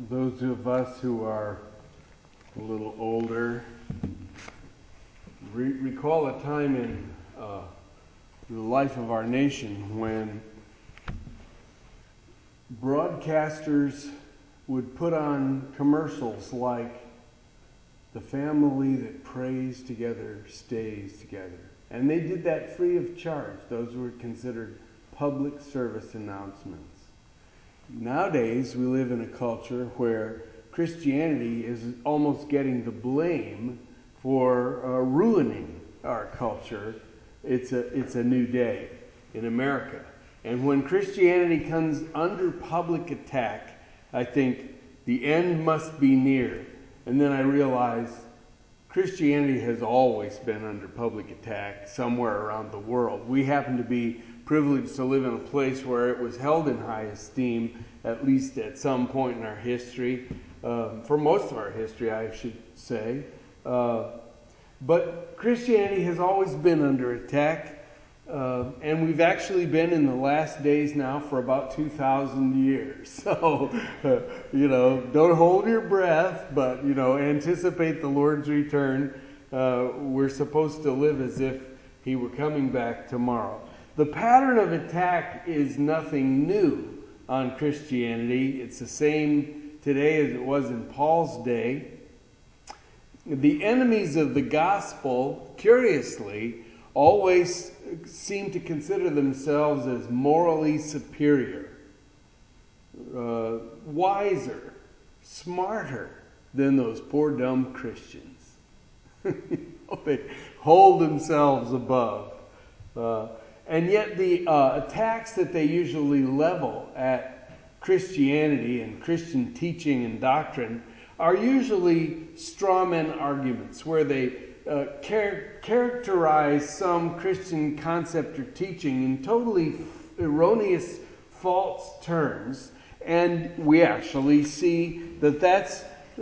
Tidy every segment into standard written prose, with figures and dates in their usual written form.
Those of us who are a little older recall a time in the life of our nation when broadcasters would put on commercials like "The family that prays together stays together." And they did that free of charge. Those were considered public service announcements. Nowadays, we live in a culture where Christianity is almost getting the blame for ruining our culture. It's a new day in America. And when Christianity comes under public attack, I think the end must be near. And then I realize Christianity has always been under public attack somewhere around the world. We happen to be privileged to live in a place where it was held in high esteem, at least at some point in our history, for most of our history, I should say. But Christianity has always been under attack, and we've actually been in the last days now for about 2,000 years. So, don't hold your breath, but, anticipate the Lord's return. We're supposed to live as if He were coming back tomorrow. The pattern of attack is nothing new on Christianity. It's the same today as it was in Paul's day. The enemies of the gospel, curiously, always seem to consider themselves as morally superior, wiser, smarter than those poor dumb Christians. They hold themselves above. And yet the attacks that they usually level at Christianity and Christian teaching and doctrine are usually straw man arguments where they characterize some Christian concept or teaching in totally erroneous, false terms. And we actually see that that's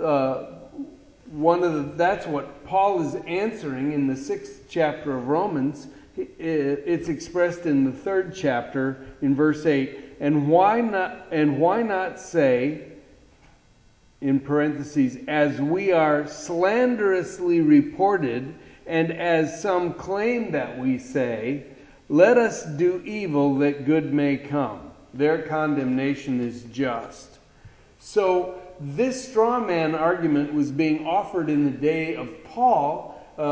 what Paul is answering in the 6th chapter of Romans. It's expressed in the 3rd chapter in verse 8. And why not say, in parentheses, as we are slanderously reported, and as some claim that we say, let us do evil that good may come. Their condemnation is just. So this straw man argument was being offered in the day of Paul,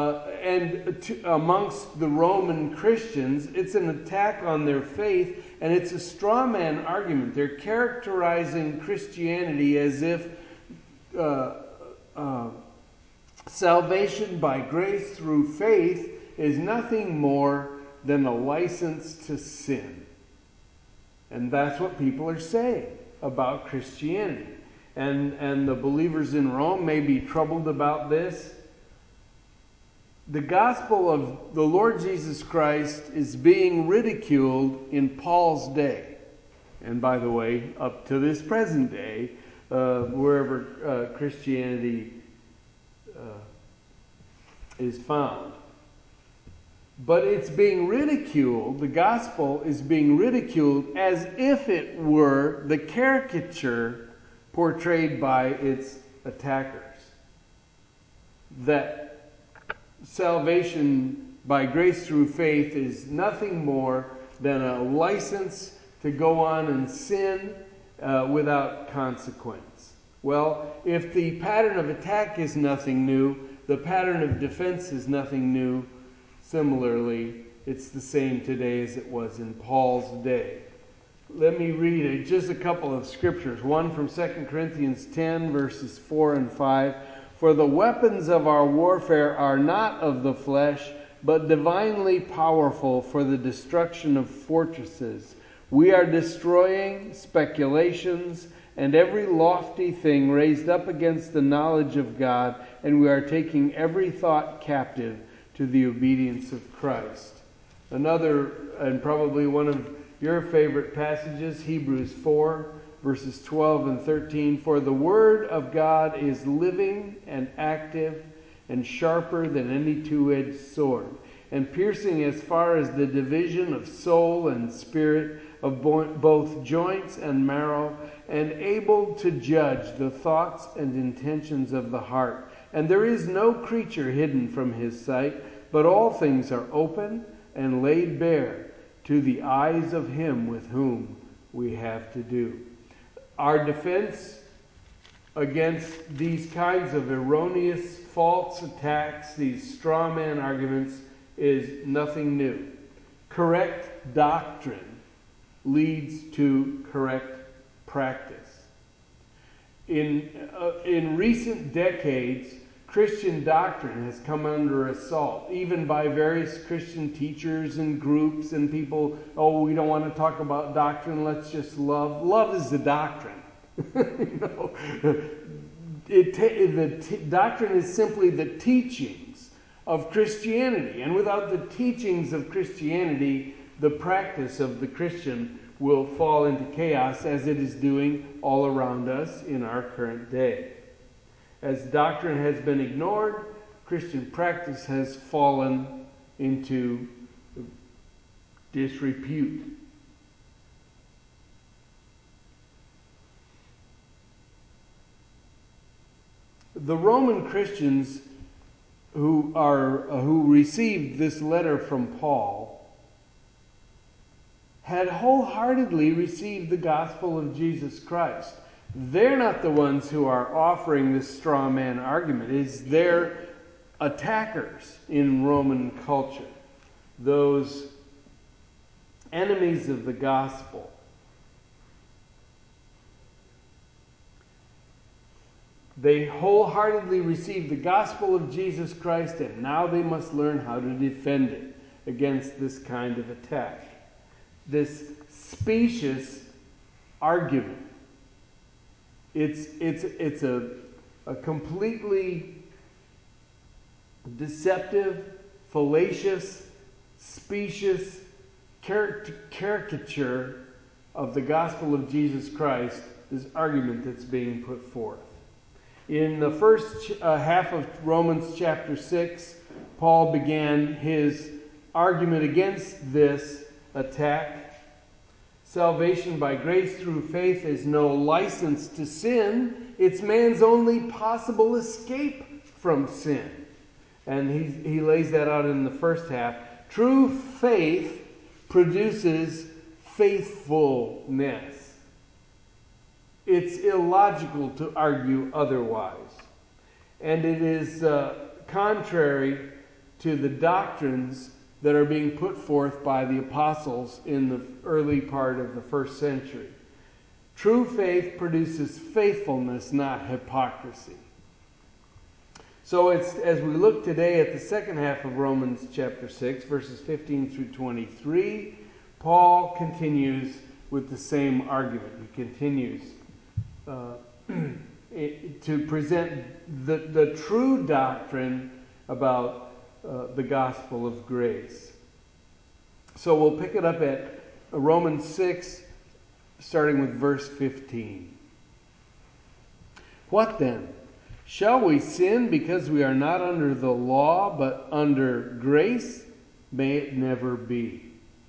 amongst the Roman Christians. It's an attack on their faith, and it's a straw man argument. They're characterizing Christianity as if salvation by grace through faith is nothing more than a license to sin. And that's what people are saying about Christianity. And the believers in Rome may be troubled about this. The gospel of the Lord Jesus Christ is being ridiculed in Paul's day. And by the way, up to this present day, wherever Christianity is found. But it's being ridiculed, the gospel is being ridiculed as if it were the caricature portrayed by its attackers. That salvation by grace through faith is nothing more than a license to go on and sin without consequence. Well, if the pattern of attack is nothing new, the pattern of defense is nothing new. Similarly, it's the same today as it was in Paul's day. Let me read just a couple of scriptures. One from 2 Corinthians 10, verses 4 and 5. For the weapons of our warfare are not of the flesh, but divinely powerful for the destruction of fortresses. We are destroying speculations and every lofty thing raised up against the knowledge of God, and we are taking every thought captive to the obedience of Christ. Another, and probably one of your favorite passages, Hebrews 4, verses 12 and 13. For the word of God is living and active and sharper than any two-edged sword, and piercing as far as the division of soul and spirit, of both joints and marrow, and able to judge the thoughts and intentions of the heart. And there is no creature hidden from his sight, but all things are open and laid bare to the eyes of him with whom we have to do. Our defense against these kinds of erroneous, false attacks, these straw man arguments, is nothing new. Correct doctrine leads to correct practice. In recent decades, Christian doctrine has come under assault, even by various Christian teachers and groups and people. Oh, we don't want to talk about doctrine, let's just love. Love is the doctrine. Doctrine is simply the teachings of Christianity. And without the teachings of Christianity, the practice of the Christian will fall into chaos, as it is doing all around us in our current day. As doctrine has been ignored, Christian practice has fallen into disrepute. The Roman Christians who received this letter from Paul had wholeheartedly received the gospel of Jesus Christ. They're not the ones who are offering this straw man argument. It's their attackers in Roman culture, those enemies of the gospel. They wholeheartedly received the gospel of Jesus Christ, and now they must learn how to defend it against this kind of attack. This specious argument. It's a completely deceptive, fallacious, specious caricature of the gospel of Jesus Christ, this argument that's being put forth. In the first half of Romans chapter 6, Paul began his argument against this attack. Salvation by grace through faith is no license to sin. It's man's only possible escape from sin. And he lays that out in the first half. True faith produces faithfulness. It's illogical to argue otherwise. And it is contrary to the doctrines that are being put forth by the apostles in the early part of the first century. True faith produces faithfulness, not hypocrisy. So as we look today at the second half of Romans chapter 6, verses 15 through 23, Paul continues with the same argument. He continues to present the true doctrine about the gospel of grace. So we'll pick it up at Romans 6, starting with verse 15. What then? Shall we sin because we are not under the law, but under grace? May it never be.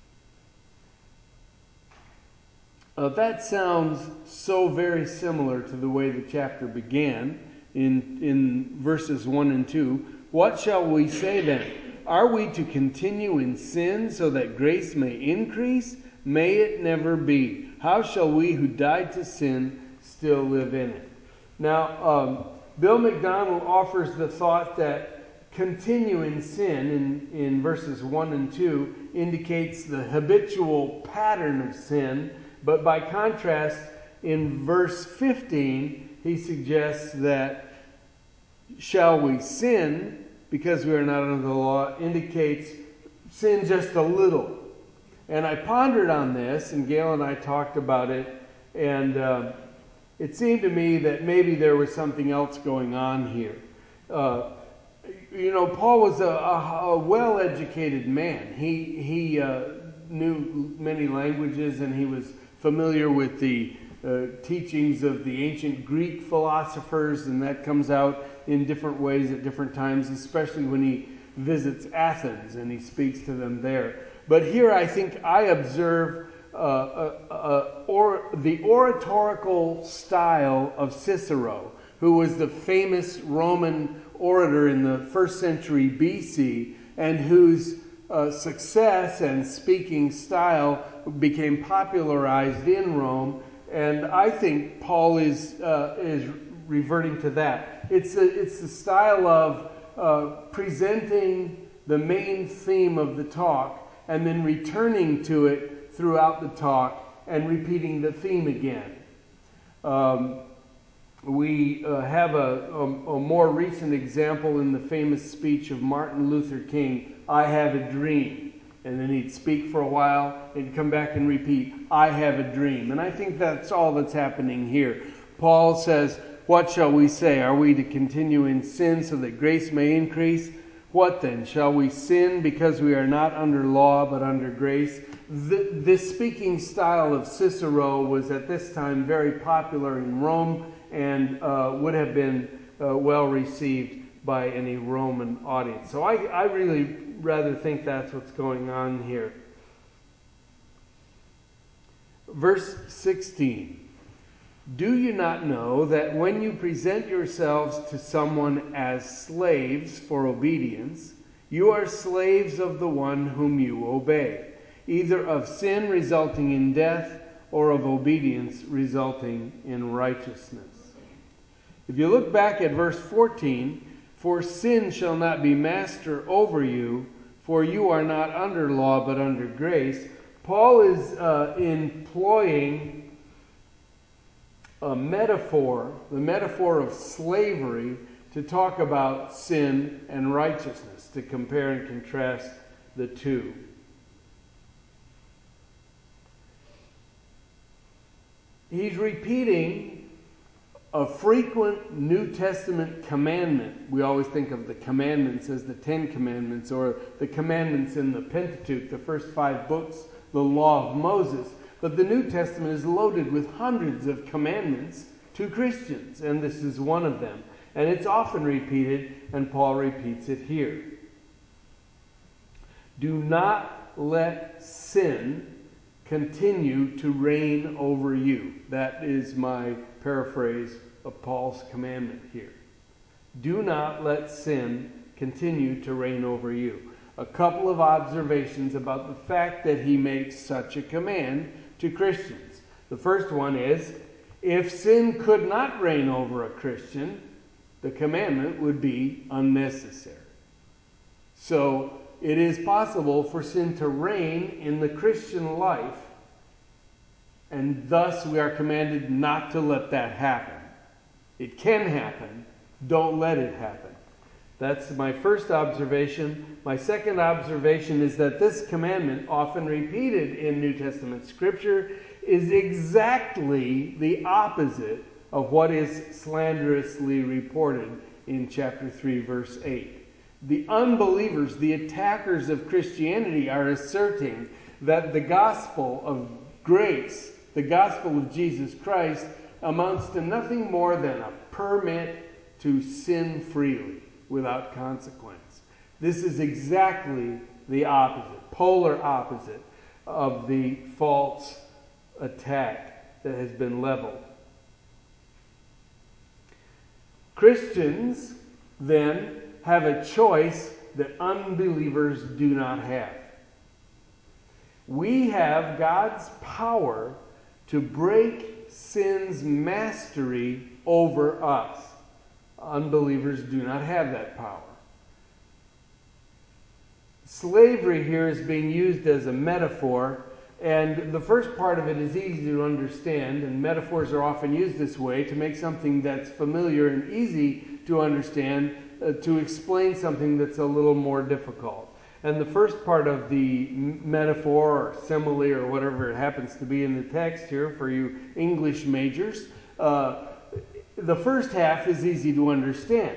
That sounds so very similar to the way the chapter began in verses 1 and 2. What shall we say then? Are we to continue in sin so that grace may increase? May it never be. How shall we who died to sin still live in it? Now, Bill McDonald offers the thought that continue in sin in verses 1 and 2 indicates the habitual pattern of sin. But by contrast, in verse 15, he suggests that shall we sin because we are not under the law indicates sin just a little. And I pondered on this, and Gail and I talked about it, and it seemed to me that maybe there was something else going on here. Paul was a well-educated man. He knew many languages, and he was familiar with the teachings of the ancient Greek philosophers, and that comes out in different ways at different times, especially when he visits Athens and he speaks to them there. But here I think I observe the oratorical style of Cicero, who was the famous Roman orator in the 1st century BC, and whose success and speaking style became popularized in Rome. And I think Paul is reverting to that. It's the style of presenting the main theme of the talk and then returning to it throughout the talk and repeating the theme again. We have a more recent example in the famous speech of Martin Luther King, "I have a dream." And then he'd speak for a while and come back and repeat, "I have a dream." And I think that's all that's happening here. Paul says, "What shall we say? Are we to continue in sin so that grace may increase? What then? Shall we sin because we are not under law but under grace?" This speaking style of Cicero was at this time very popular in Rome and would have been well received by any Roman audience. So I really rather think that's what's going on here. Verse 16. "Do you not know that when you present yourselves to someone as slaves for obedience, you are slaves of the one whom you obey, either of sin resulting in death or of obedience resulting in righteousness?" If you look back at verse 14, "For sin shall not be master over you, for you are not under law but under grace," Paul is employing a metaphor, the metaphor of slavery, to talk about sin and righteousness, to compare and contrast the two. He's repeating a frequent New Testament commandment. We always think of the commandments as the 10 Commandments or the commandments in the Pentateuch, the first 5 books, the law of Moses. But the New Testament is loaded with hundreds of commandments to Christians, and this is one of them. And it's often repeated, and Paul repeats it here. Do not let sin continue to reign over you. That is my paraphrase of Paul's commandment here. Do not let sin continue to reign over you. A couple of observations about the fact that he makes such a command to Christians. The first one is, if sin could not reign over a Christian, the commandment would be unnecessary. So it is possible for sin to reign in the Christian life, and thus we are commanded not to let that happen. It can happen. Don't let it happen. That's my first observation. My second observation is that this commandment, often repeated in New Testament Scripture, is exactly the opposite of what is slanderously reported in chapter 3, verse 8. The unbelievers, the attackers of Christianity, are asserting that the gospel of grace, the gospel of Jesus Christ, amounts to nothing more than a permit to sin freely without consequence. This is exactly the opposite, polar opposite of the false attack that has been leveled. Christians, then, have a choice that unbelievers do not have. We have God's power to break sin's mastery over us. Unbelievers do not have that power. Slavery here is being used as a metaphor, and the first part of it is easy to understand, and metaphors are often used this way to make something that's familiar and easy to understand, to explain something that's a little more difficult. And the first part of the metaphor or simile or whatever it happens to be in the text here for you English majors, the first half is easy to understand.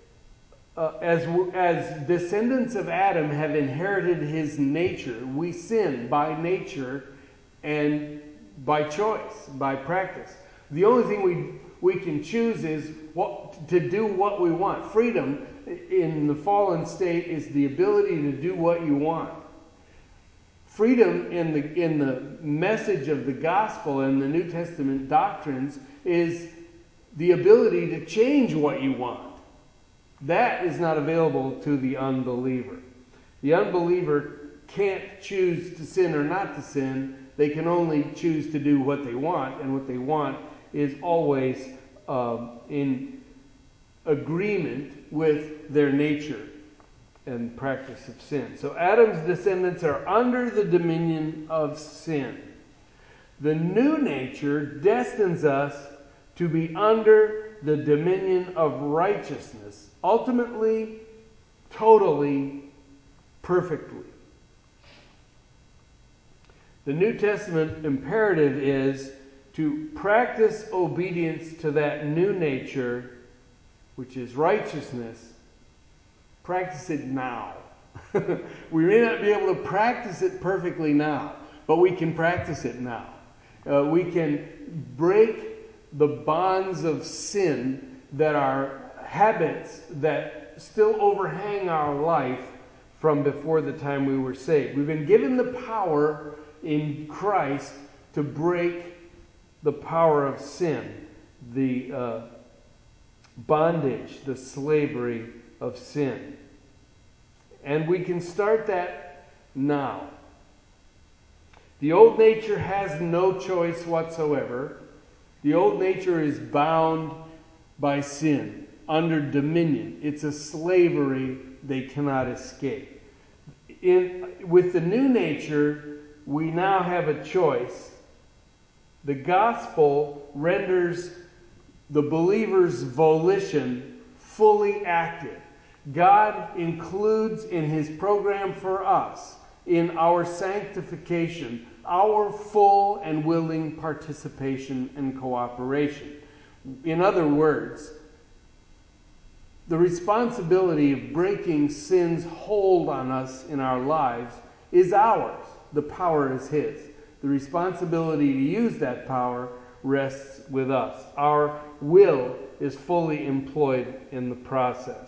As descendants of Adam have inherited his nature, we sin by nature and by choice, by practice. The only thing we can choose is to do what we want. Freedom in the fallen state is the ability to do what you want. Freedom in the message of the gospel and the New Testament doctrines is the ability to change what you want. That is not available to the unbeliever. The unbeliever can't choose to sin or not to sin. They can only choose to do what they want, and what they want is always in agreement with their nature and practice of sin. So Adam's descendants are under the dominion of sin. The new nature destines us to be under the dominion of righteousness, ultimately, totally, perfectly. The New Testament imperative is to practice obedience to that new nature, which is righteousness. Practice it now. We may not be able to practice it perfectly now, but we can practice it now. We can break the bonds of sin that are habits that still overhang our life from before the time we were saved. We've been given the power in Christ to break the power of sin, the bondage, the slavery of sin. And we can start that now. The old nature has no choice whatsoever. The old nature is bound by sin, under dominion. It's a slavery they cannot escape. With the new nature, we now have a choice. The gospel renders the believer's volition fully active. God includes in his program for us, in our sanctification, our full and willing participation and cooperation. In other words, the responsibility of breaking sin's hold on us in our lives is ours. The power is his. The responsibility to use that power rests with us. Our will is fully employed in the process.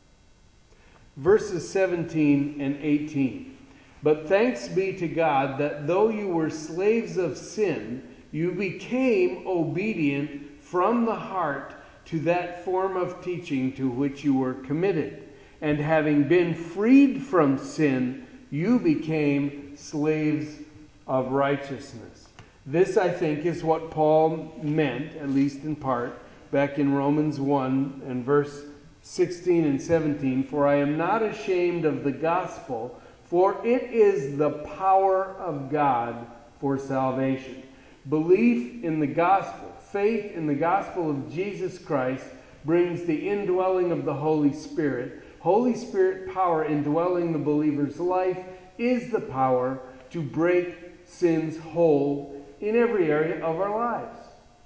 Verses 17 and 18. But thanks be to God that though you were slaves of sin, you became obedient from the heart to that form of teaching to which you were committed. And having been freed from sin, you became slaves of righteousness. This, I think, is what Paul meant, at least in part, back in Romans 1 and verse 16 and 17. For I am not ashamed of the gospel, for it is the power of God for salvation. Belief in the gospel, faith in the gospel of Jesus Christ brings the indwelling of the Holy Spirit. Holy Spirit power indwelling the believer's life is the power to break sin's hold in every area of our lives.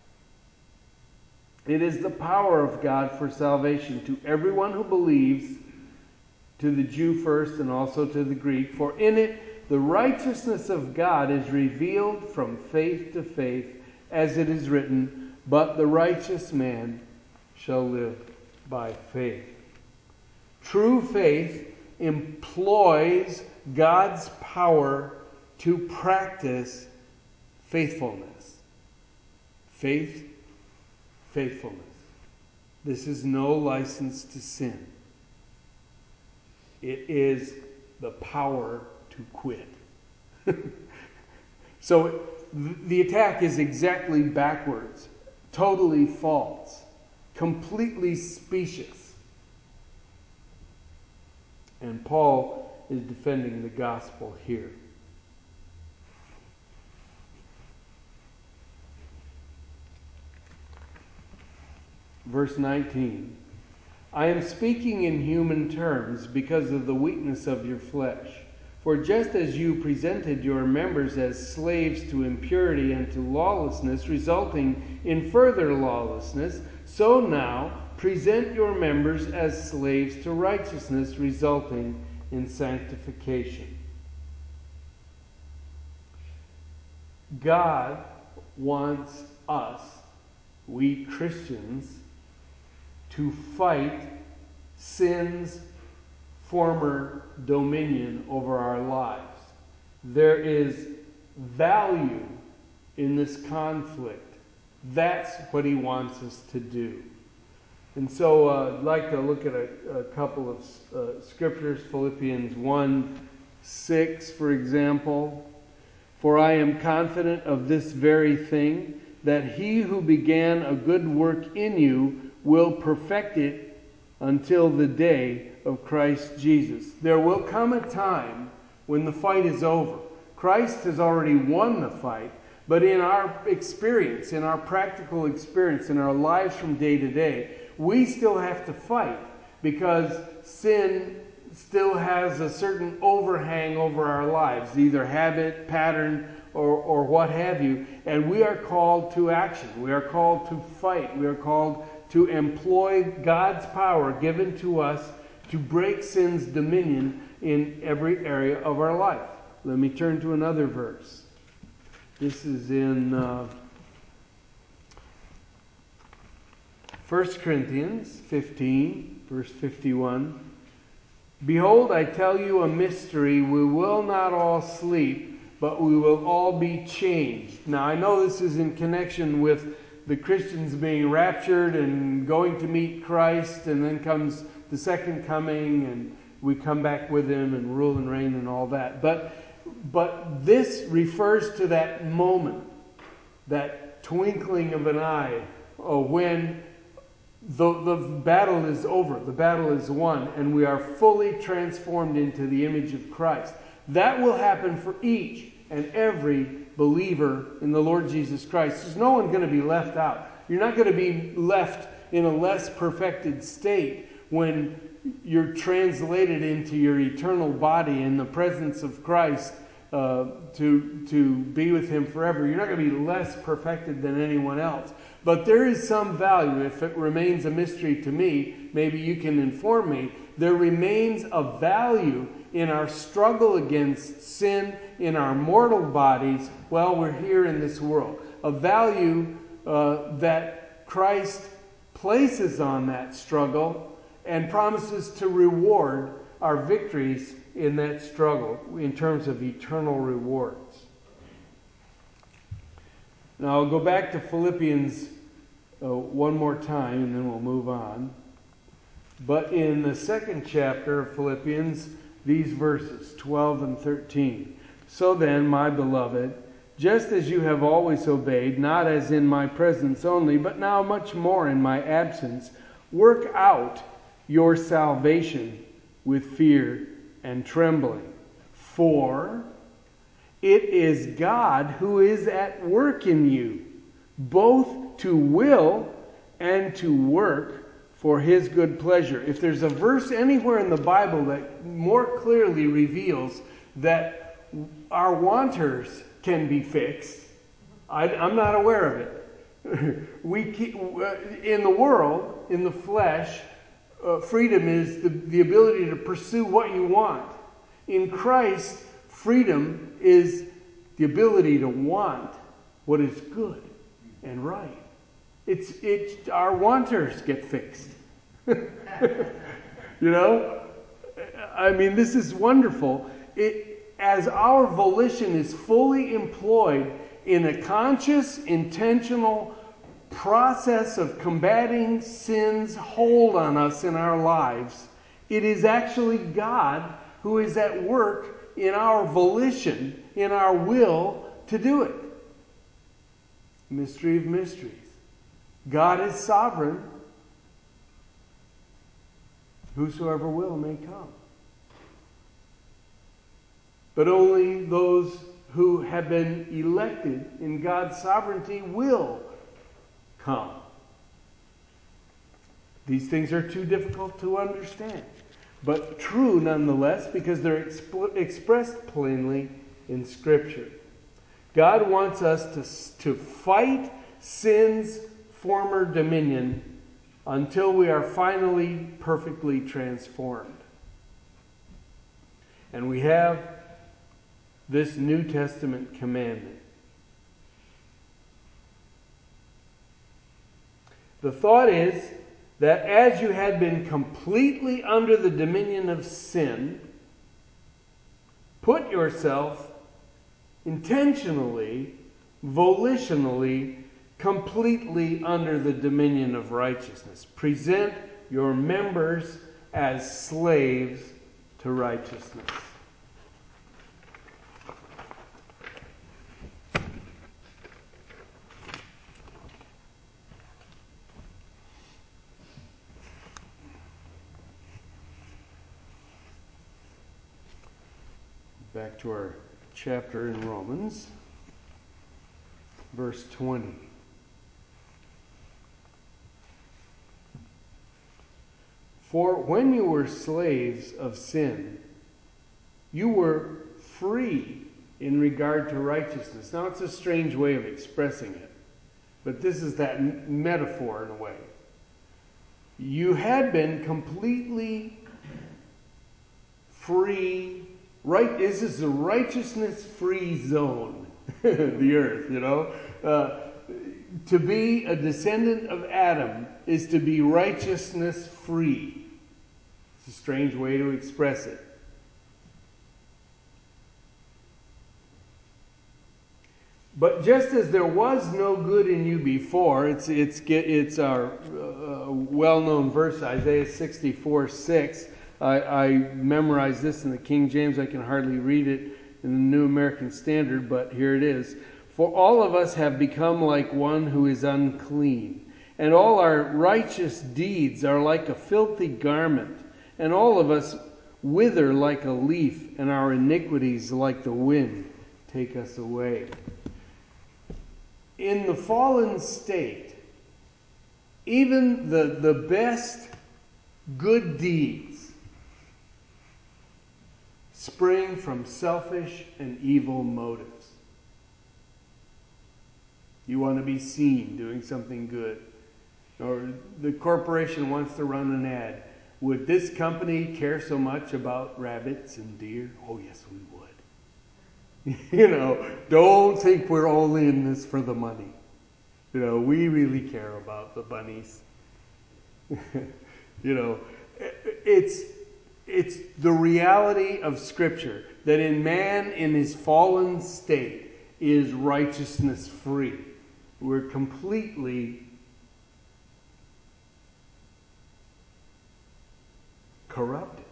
It is the power of God for salvation to everyone who believes, to the Jew first and also to the Greek. For in it the righteousness of God is revealed from faith to faith, as it is written, but the righteous man shall live by faith. True faith employs God's power to practice faithfulness. Faith, faithfulness. This is no license to sin. It is the power to quit. So the attack is exactly backwards, totally false, completely specious. And Paul is defending the gospel here. Verse 19. I am speaking in human terms because of the weakness of your flesh. For just as you presented your members as slaves to impurity and to lawlessness, resulting in further lawlessness, so now present your members as slaves to righteousness, resulting in sanctification. God wants us we Christians, to fight sin's former dominion over our lives. There is value in this conflict. That's what he wants us to do. And so I'd like to look at a couple of scriptures. Philippians 1:6, for example. For I am confident of this very thing, that he who began a good work in you will perfect it until the day of Christ Jesus. There will come a time when the fight is over. Christ has already won the fight, but in our experience, in our practical experience, in our lives from day to day, we still have to fight because sin still has a certain overhang over our lives, either habit, pattern, or what have you. And we are called to action. We are called to fight. We are called to employ God's power given to us to break sin's dominion in every area of our life. Let me turn to another verse. This is in 1 Corinthians 15, verse 51. Behold, I tell you a mystery. We will not all sleep, but we will all be changed. Now, I know this is in connection with the Christians being raptured and going to meet Christ, and then comes the second coming, and we come back with him and rule and reign and all that. But this refers to that moment, that twinkling of an eye, when the battle is over, the battle is won, and we are fully transformed into the image of Christ. That will happen for each and every believer in the Lord Jesus Christ. There's no one going to be left out. You're not going to be left in a less perfected state when you're translated into your eternal body in the presence of Christ to be with him forever. You're not going to be less perfected than anyone else. But there is some value. If it remains a mystery to me, maybe you can inform me. There remains a value in our struggle against sin in our mortal bodies while we're here in this world. A value that Christ places on that struggle and promises to reward our victories in that struggle in terms of eternal rewards. Now I'll go back to Philippians one more time and then we'll move on. But in the second chapter of Philippians, these verses, 12 and 13. So then, my beloved, just as you have always obeyed, not as in my presence only, but now much more in my absence, work out your salvation with fear and trembling. For it is God who is at work in you, both to will and to work for his good pleasure. If there's a verse anywhere in the Bible that more clearly reveals that our wanters can be fixed, I'm not aware of it. In the world, in the flesh, freedom is the ability to pursue what you want. In Christ, freedom is the ability to want what is good and right. It's our wanters get fixed. You know? I mean, this is wonderful. As our volition is fully employed in a conscious, intentional process of combating sin's hold on us in our lives, it is actually God who is at work in our volition, in our will to do it. Mystery of mysteries. God is sovereign. Whosoever will may come. But only those who have been elected in God's sovereignty will come. These things are too difficult to understand, but true nonetheless because they're expressed plainly in Scripture. God wants us to fight sin's former dominion until we are finally perfectly transformed. And we have this New Testament commandment. The thought is that as you had been completely under the dominion of sin, put yourself intentionally, volitionally, completely under the dominion of righteousness. Present your members as slaves to righteousness. Back to our chapter in Romans, verse 20. For when you were slaves of sin, you were free in regard to righteousness. Now, it's a strange way of expressing it, but this is that metaphor in a way. You had been completely free. Right, this is a righteousness-free zone, the earth, you know. To be a descendant of Adam is to be righteousness-free. It's a strange way to express it. But just as there was no good in you before, it's our well-known verse, Isaiah 64:6. I memorized this in the King James. I can hardly read it in the New American Standard, but here it is. For all of us have become like one who is unclean, and all our righteous deeds are like a filthy garment, and all of us wither like a leaf, and our iniquities like the wind take us away. In the fallen state, even the best good deeds spring from selfish and evil motives. You want to be seen doing something good. Or the corporation wants to run an ad. Would this company care so much about rabbits and deer? Oh, yes, we would. You know, don't think we're only in this for the money. You know, we really care about the bunnies. You know, it's the reality of Scripture that in man, in his fallen state, is righteousness free. We're completely corrupted.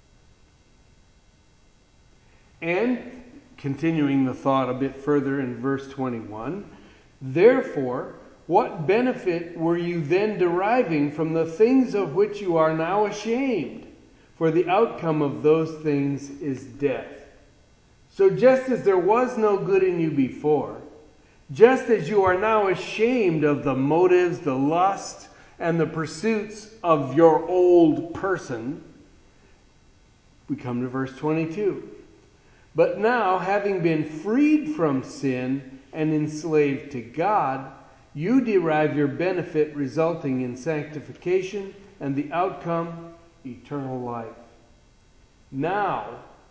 And, continuing the thought a bit further in verse 21, therefore, what benefit were you then deriving from the things of which you are now ashamed? For the outcome of those things is death. So just as there was no good in you before, just as you are now ashamed of the motives, the lust, and the pursuits of your old person, we come to verse 22. But now, having been freed from sin and enslaved to God, you derive your benefit resulting in sanctification and the outcome, eternal life. Now,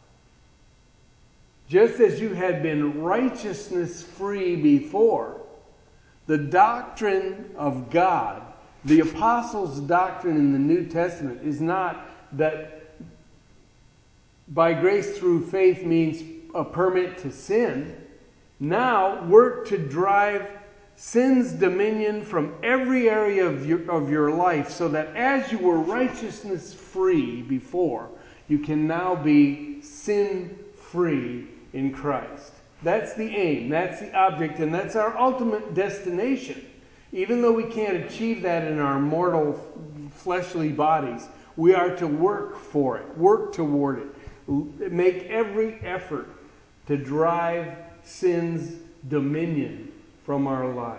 just as you had been righteousness free before, the doctrine of God, the apostles' doctrine in the New Testament, is not that by grace through faith means a permit to sin. Now, work to drive sin's dominion from every area of your life, so that as you were righteousness free before, you can now be sin free in Christ. That's the aim, that's the object, and that's our ultimate destination. Even though we can't achieve that in our mortal fleshly bodies, we are to work for it, work toward it, make every effort to drive sin's dominion from our lives.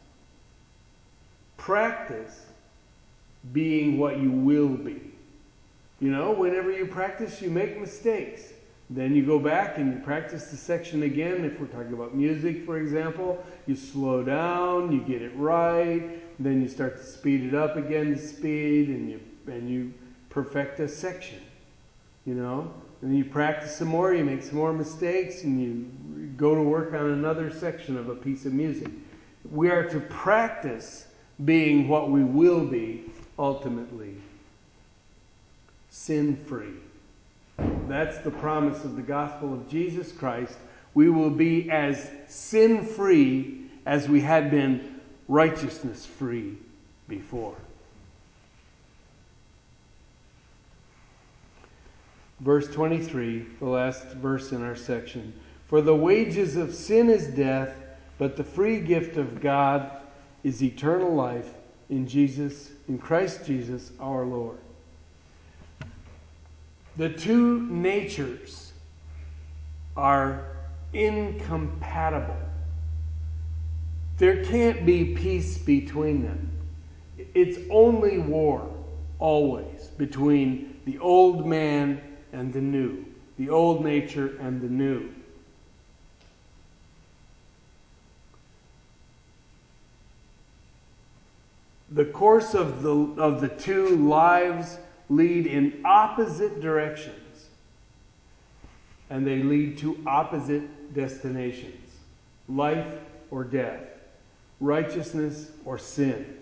Practice being what you will be. You know, whenever you practice, you make mistakes. Then you go back and you practice the section again. If we're talking about music, for example, you slow down, you get it right, then you start to speed it up again to speed, and you perfect a section. You know? And then you practice some more, you make some more mistakes, and you go to work on another section of a piece of music. We are to practice being what we will be ultimately, sin-free. That's the promise of the gospel of Jesus Christ. We will be as sin-free as we had been righteousness-free before. Verse 23, the last verse in our section. For the wages of sin is death, but the free gift of God is eternal life in Christ Jesus our Lord. The two natures are incompatible. There can't be peace between them. It's only war, always, between the old man and the new, the old nature and the new. The course of the two lives lead in opposite directions, and they lead to opposite destinations: life or death, righteousness or sin.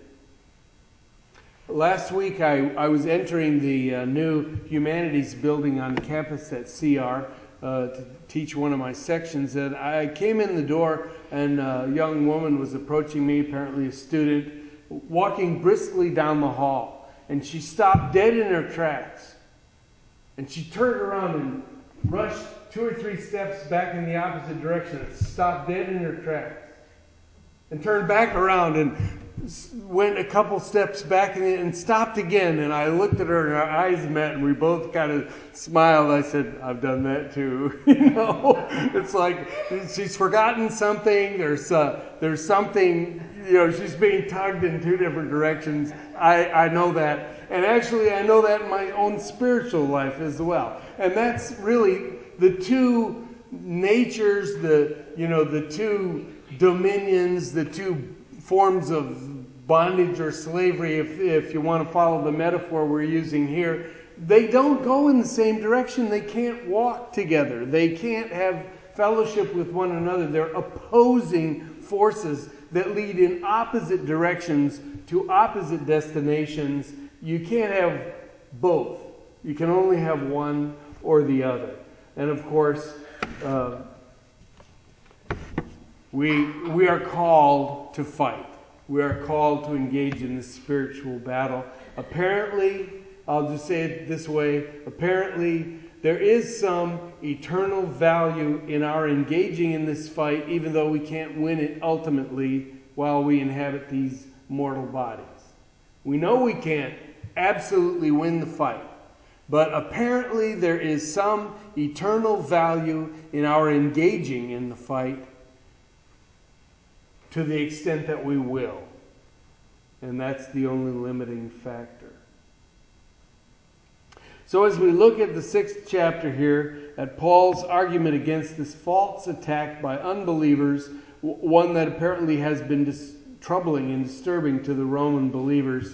Last week I was entering the new humanities building on campus at CR to teach one of my sections, and I came in the door and a young woman was approaching me, apparently a student, walking briskly down the hall, and she stopped dead in her tracks, and she turned around and rushed 2 or 3 steps back in the opposite direction and stopped dead in her tracks, and turned back around and went a couple steps back and stopped again. And I looked at her and our eyes met and we both kind of smiled. I said, I've done that too. It's like she's forgotten something. There's something, she's being tugged in 2 different directions. I know that. And actually I know that in my own spiritual life as well. And that's really the two natures, the two dominions, the two forms of bondage or slavery, if you want to follow the metaphor we're using here. They don't go in the same direction. They can't walk together. They can't have fellowship with one another. They're opposing forces that lead in opposite directions to opposite destinations. You can't have both. You can only have one or the other. And of course, we are called to fight. We are called to engage in this spiritual battle. Apparently, I'll just say it this way, apparently there is some eternal value in our engaging in this fight, even though we can't win it ultimately while we inhabit these mortal bodies. We know we can't absolutely win the fight, but apparently there is some eternal value in our engaging in the fight, to the extent that we will. And that's the only limiting factor. So as we look at the 6th chapter here, at Paul's argument against this false attack by unbelievers, one that apparently has been troubling and disturbing to the Roman believers,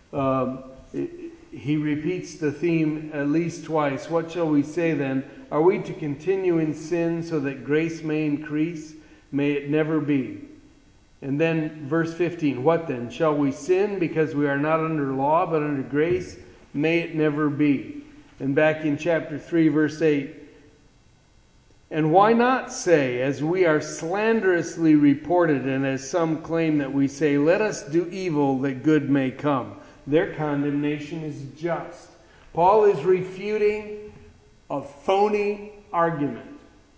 he repeats the theme at least twice. What shall we say then? Are we to continue in sin so that grace may increase? May it never be. And then verse 15, what then? Shall we sin because we are not under law but under grace? May it never be. And back in chapter 3, verse 8, and why not say, as we are slanderously reported, and as some claim that we say, let us do evil that good may come? Their condemnation is just. Paul is refuting a phony argument,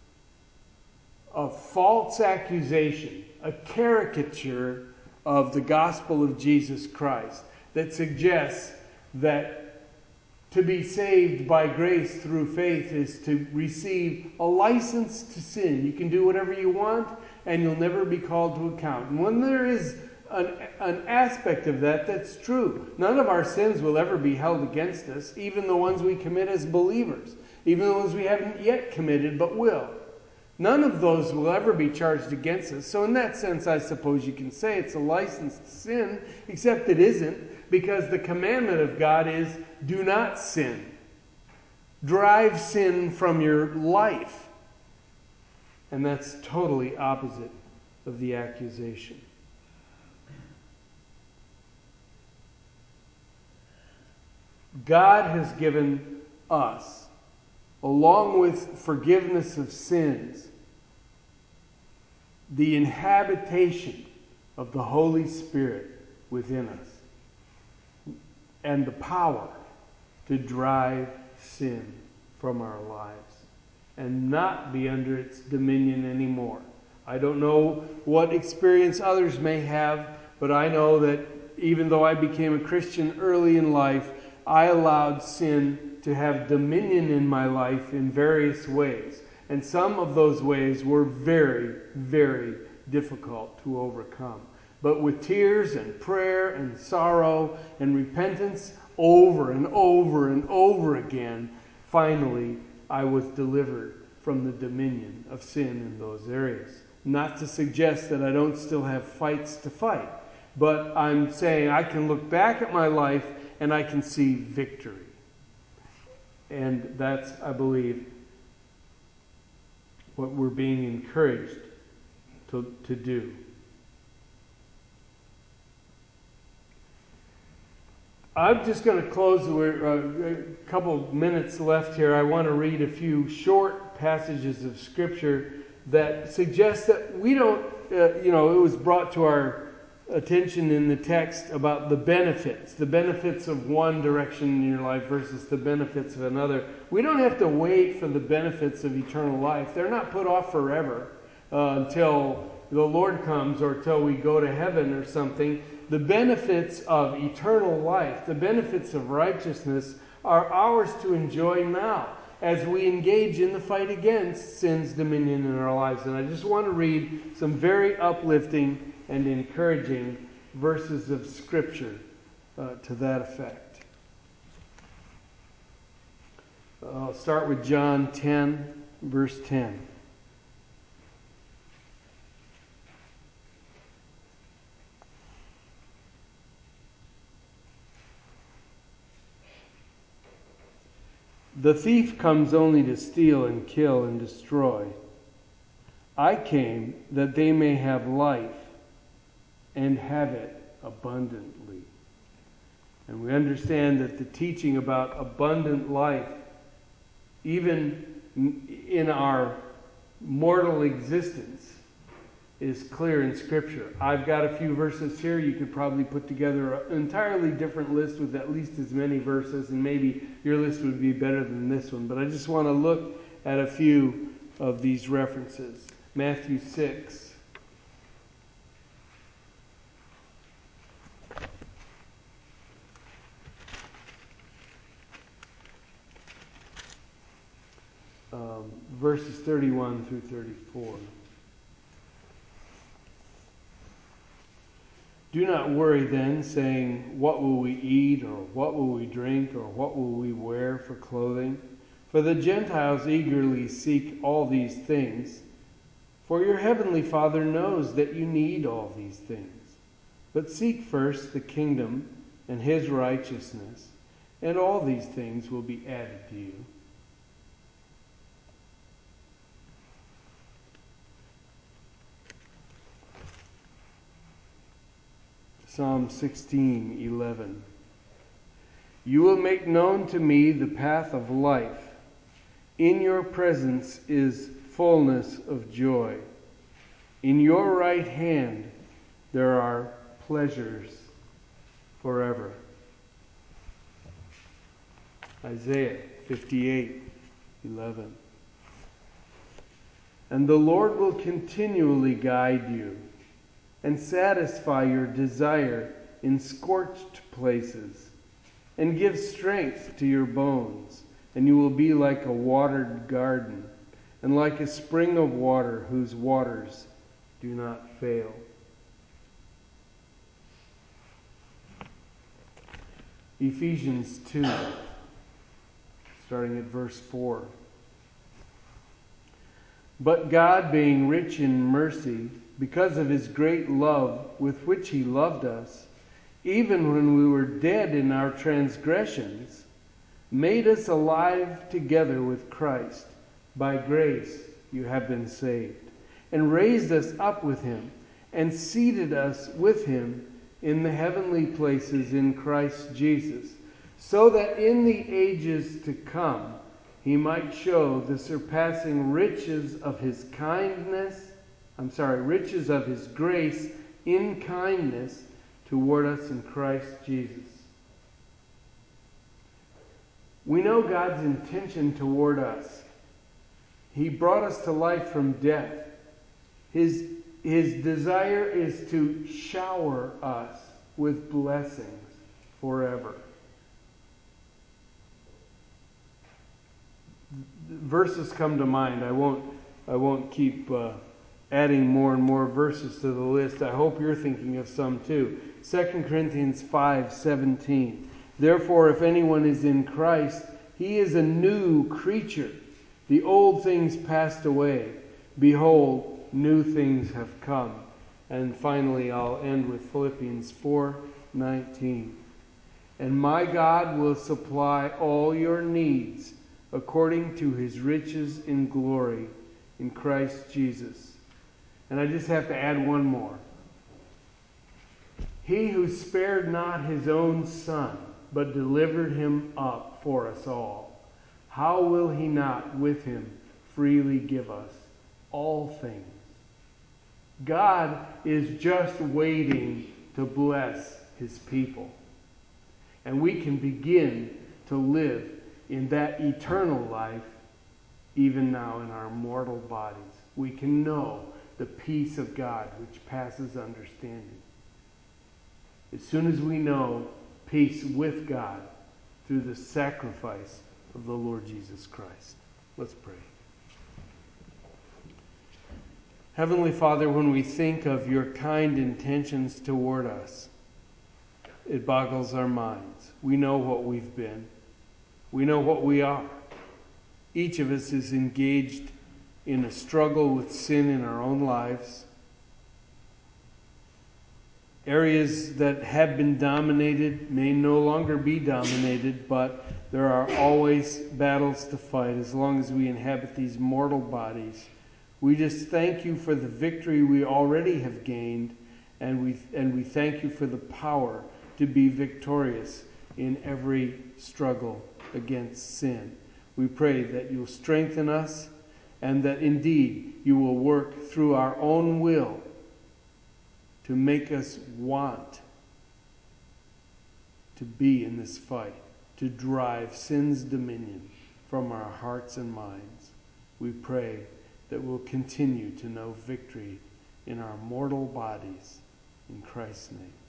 a false accusation, a caricature of the gospel of Jesus Christ that suggests that to be saved by grace through faith is to receive a license to sin. You can do whatever you want and you'll never be called to account. And when there is an aspect of that that's true, none of our sins will ever be held against us, even the ones we commit as believers, even the ones we haven't yet committed but will. None of those will ever be charged against us. So in that sense, I suppose you can say it's a license to sin, except it isn't, because the commandment of God is, do not sin. Drive sin from your life. And that's totally opposite of the accusation. God has given us, along with forgiveness of sins, the inhabitation of the Holy Spirit within us and the power to drive sin from our lives and not be under its dominion anymore. I don't know what experience others may have, but I know that even though I became a Christian early in life, I allowed sin to have dominion in my life in various ways. And some of those ways were very, very difficult to overcome. But with tears and prayer and sorrow and repentance over and over and over again, finally I was delivered from the dominion of sin in those areas. Not to suggest that I don't still have fights to fight, but I'm saying I can look back at my life and I can see victory. And that's, I believe, what we're being encouraged to do. I'm just going to close. We're a couple of minutes left here. I want to read a few short passages of Scripture that suggest that we don't, it was brought to our attention in the text about the benefits of one direction in your life versus the benefits of another. We don't have to wait for the benefits of eternal life. They're not put off forever until the Lord comes or till we go to heaven or something. The benefits of eternal life, the benefits of righteousness, are ours to enjoy now as we engage in the fight against sin's dominion in our lives. And I just want to read some very uplifting and encouraging verses of Scripture to that effect. I'll start with John 10, verse 10. The thief comes only to steal and kill and destroy. I came that they may have life and have it abundantly. And we understand that the teaching about abundant life, even in our mortal existence, is clear in Scripture. I've got a few verses here. You could probably put together an entirely different list with at least as many verses, and maybe your list would be better than this one. But I just want to look at a few of these references. Matthew 6. Verses 31 through 34. Do not worry then, saying, what will we eat, or what will we drink, or what will we wear for clothing? For the Gentiles eagerly seek all these things. For your heavenly Father knows that you need all these things. But seek first the kingdom and his righteousness, and all these things will be added to you. Psalm 16:11. You will make known to me the path of life. In your presence is fullness of joy. In your right hand there are pleasures forever. Isaiah 58:11. And the Lord will continually guide you and satisfy your desire in scorched places, and give strength to your bones, and you will be like a watered garden, and like a spring of water whose waters do not fail. Ephesians 2, starting at verse 4. But God, being rich in mercy, because of his great love with which he loved us, even when we were dead in our transgressions, made us alive together with Christ. By grace you have been saved, and raised us up with him, and seated us with him in the heavenly places in Christ Jesus, so that in the ages to come he might show the surpassing riches of his riches of his grace in kindness toward us in Christ Jesus. We know God's intention toward us. He brought us to life from death. His desire is to shower us with blessings forever. Verses come to mind. I won't keep adding more and more verses to the list. I hope you're thinking of some too. 2 Corinthians 5:17. Therefore, if anyone is in Christ, he is a new creature. The old things passed away. Behold, new things have come. And finally, I'll end with Philippians 4:19. And my God will supply all your needs according to his riches in glory in Christ Jesus. And I just have to add one more. He who spared not his own Son, but delivered him up for us all, how will he not with him freely give us all things? God is just waiting to bless his people. And we can begin to live in that eternal life even now in our mortal bodies. We can know the peace of God which passes understanding. As soon as we know peace with God through the sacrifice of the Lord Jesus Christ. Let's pray. Heavenly Father, when we think of your kind intentions toward us, it boggles our minds. We know what we've been. We know what we are. Each of us is engaged in a struggle with sin in our own lives. Areas that have been dominated may no longer be dominated, but there are always battles to fight as long as we inhabit these mortal bodies. We just thank you for the victory we already have gained, and we thank you for the power to be victorious in every struggle against sin. We pray that you'll strengthen us and that indeed you will work through our own will to make us want to be in this fight, to drive sin's dominion from our hearts and minds. We pray that we'll continue to know victory in our mortal bodies. In Christ's name.